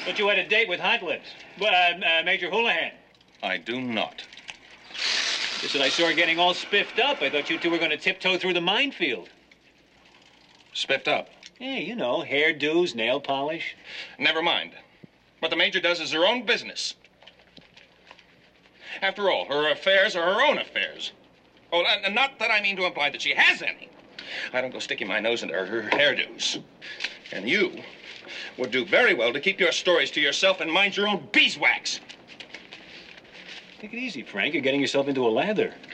But you had a date with Hot Lips. Major Houlihan. I do not. Just that I saw her getting all spiffed up. I thought you two were going to tiptoe through the minefield. Spiffed up? Yeah, you know, hairdos, nail polish. Never mind. What the Major does is her own business. After all, her affairs are her own affairs. Oh, and not that I mean to imply that she has any. I don't go sticking my nose into her hairdos. And you would do very well to keep your stories to yourself and mind your own beeswax. Take it easy, Frank. You're getting yourself into a lather.